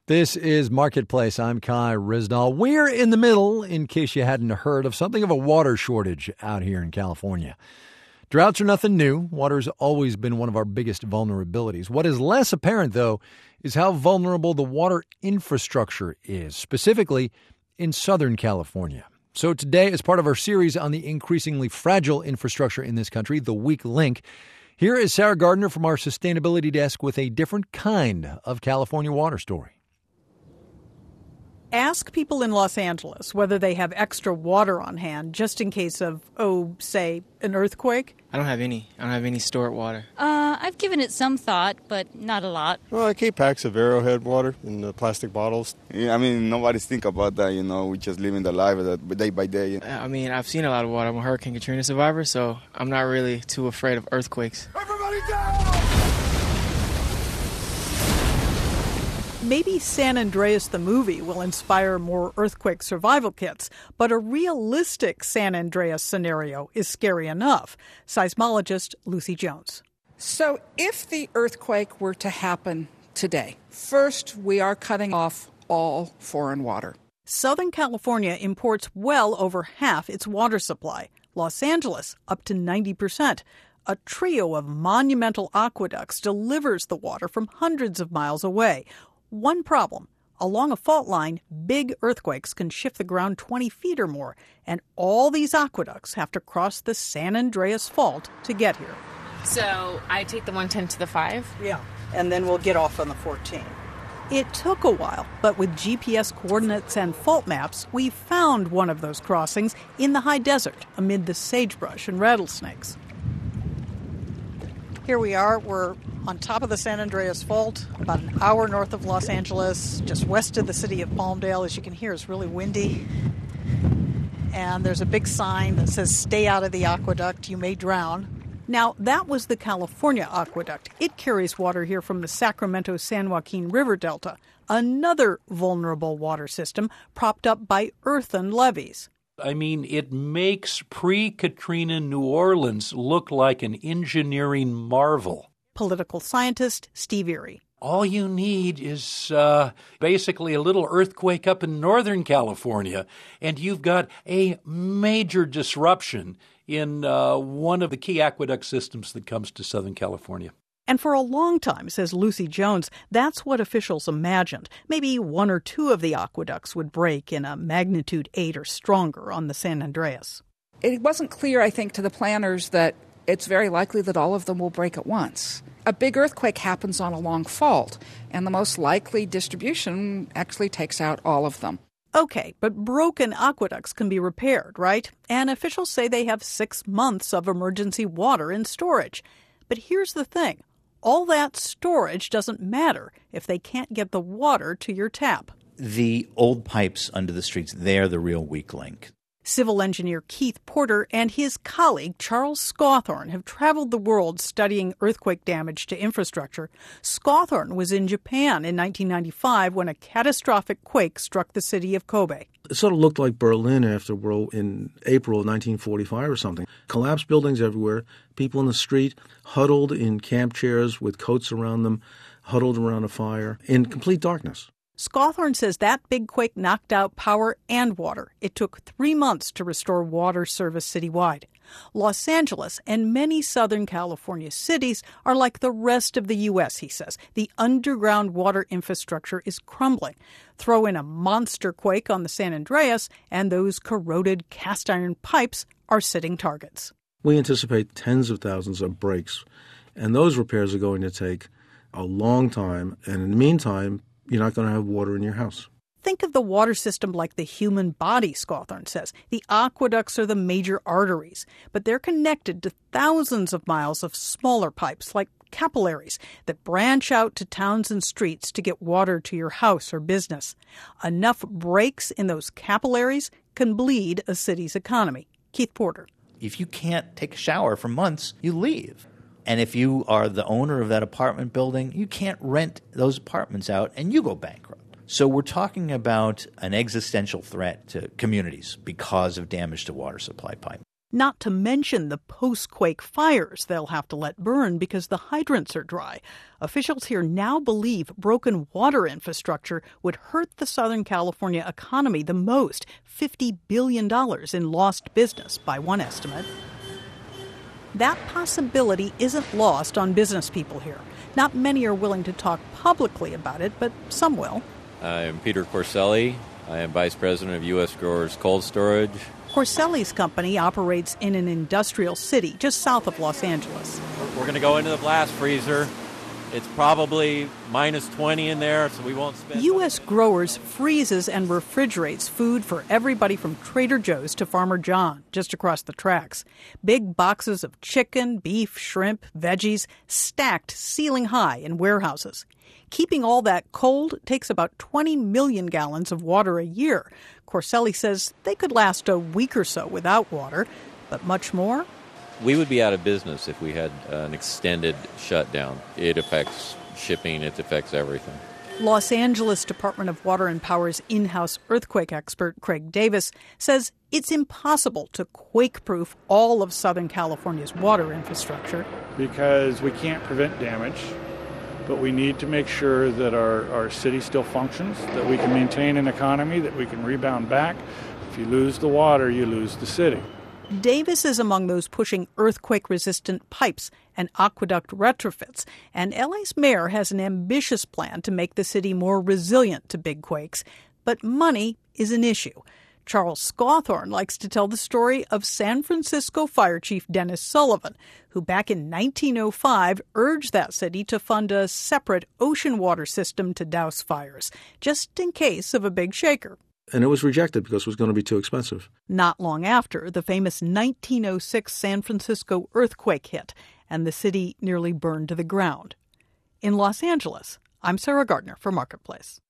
This is Marketplace. I'm Kai Rizdal. We're in the middle, in case you hadn't heard, of something of a water shortage out here in California. Droughts are nothing new. Water's always been one of our biggest vulnerabilities. What is less apparent, though, is how vulnerable the water infrastructure is, specifically in Southern California. So today, as part of our series on the increasingly fragile infrastructure in this country, the weak link, here is Sarah Gardner from our sustainability desk with a different kind of California water story. Ask people in Los Angeles whether they have extra water on hand just in case of, say, an earthquake. I don't have any stored water. I've given it some thought, but not a lot. Well, I keep packs of Arrowhead water in the plastic bottles. Yeah, nobody's think about that, we just living the life day by day. I've seen a lot of water. I'm a Hurricane Katrina survivor, so I'm not really too afraid of earthquakes. Everybody down! Maybe San Andreas the movie will inspire more earthquake survival kits, but a realistic San Andreas scenario is scary enough. Seismologist Lucy Jones. So if the earthquake were to happen today, first we are cutting off all foreign water. Southern California imports well over half its water supply. Los Angeles, up to 90%. A trio of monumental aqueducts delivers the water from hundreds of miles away. One problem. Along a fault line, big earthquakes can shift the ground 20 feet or more, and all these aqueducts have to cross the San Andreas Fault to get here. So I take the 110 to the 5? Yeah, and then we'll get off on the 14. It took a while, but with GPS coordinates and fault maps, we found one of those crossings in the high desert amid the sagebrush and rattlesnakes. Here we are. We're on top of the San Andreas Fault, about an hour north of Los Angeles, just west of the city of Palmdale. As you can hear, it's really windy. And there's a big sign that says, "Stay out of the aqueduct, you may drown." Now, that was the California Aqueduct. It carries water here from the Sacramento-San Joaquin River Delta, another vulnerable water system propped up by earthen levees. It makes pre-Katrina New Orleans look like an engineering marvel. Political scientist Steve Erie. All you need is basically a little earthquake up in Northern California, and you've got a major disruption in one of the key aqueduct systems that comes to Southern California. And for a long time, says Lucy Jones, that's what officials imagined. Maybe one or two of the aqueducts would break in a magnitude 8 or stronger on the San Andreas. It wasn't clear, I think, to the planners that it's very likely that all of them will break at once. A big earthquake happens on a long fault, and the most likely distribution actually takes out all of them. Okay, but broken aqueducts can be repaired, right? And officials say they have 6 months of emergency water in storage. But here's the thing. All that storage doesn't matter if they can't get the water to your tap. The old pipes under the streets, they're the real weak link. Civil engineer Keith Porter and his colleague Charles Scawthorne have traveled the world studying earthquake damage to infrastructure. Scawthorne was in Japan in 1995 when a catastrophic quake struck the city of Kobe. It sort of looked like Berlin in April of 1945 or something. Collapsed buildings everywhere, people in the street, huddled in camp chairs with coats around them, huddled around a fire, in complete darkness. Scawthorne says that big quake knocked out power and water. It took 3 months to restore water service citywide. Los Angeles and many Southern California cities are like the rest of the U.S., he says. The underground water infrastructure is crumbling. Throw in a monster quake on the San Andreas, and those corroded cast iron pipes are sitting targets. We anticipate tens of thousands of breaks, and those repairs are going to take a long time. And in the meantime, you're not going to have water in your house. Think of the water system like the human body, Scawthorne says. The aqueducts are the major arteries, but they're connected to thousands of miles of smaller pipes like capillaries that branch out to towns and streets to get water to your house or business. Enough breaks in those capillaries can bleed a city's economy. Keith Porter. If you can't take a shower for months, you leave. And if you are the owner of that apartment building, you can't rent those apartments out and you go bankrupt. So we're talking about an existential threat to communities because of damage to water supply pipe. Not to mention the post-quake fires they'll have to let burn because the hydrants are dry. Officials here now believe broken water infrastructure would hurt the Southern California economy the most, $50 billion in lost business by one estimate. That possibility isn't lost on business people here. Not many are willing to talk publicly about it, but some will. I am Peter Corselli. I am Vice President of U.S. Growers Cold Storage. Corselli's company operates in an industrial city just south of Los Angeles. We're going to go into the blast freezer. It's probably minus 20 in there, so we won't spend... U.S. Growers freezes and refrigerates food for everybody from Trader Joe's to Farmer John, just across the tracks. Big boxes of chicken, beef, shrimp, veggies, stacked ceiling high in warehouses. Keeping all that cold takes about 20 million gallons of water a year. Corselli says they could last a week or so without water, but much more? We would be out of business if we had an extended shutdown. It affects shipping, it affects everything. Los Angeles Department of Water and Power's in-house earthquake expert, Craig Davis, says it's impossible to quake-proof all of Southern California's water infrastructure. Because we can't prevent damage, but we need to make sure that our city still functions, that we can maintain an economy, that we can rebound back. If you lose the water, you lose the city. Davis is among those pushing earthquake-resistant pipes and aqueduct retrofits, and LA's mayor has an ambitious plan to make the city more resilient to big quakes. But money is an issue. Charles Scawthorne likes to tell the story of San Francisco Fire Chief Dennis Sullivan, who back in 1905 urged that city to fund a separate ocean water system to douse fires, just in case of a big shaker. And it was rejected because it was going to be too expensive. Not long after, the famous 1906 San Francisco earthquake hit, and the city nearly burned to the ground. In Los Angeles, I'm Sarah Gardner for Marketplace.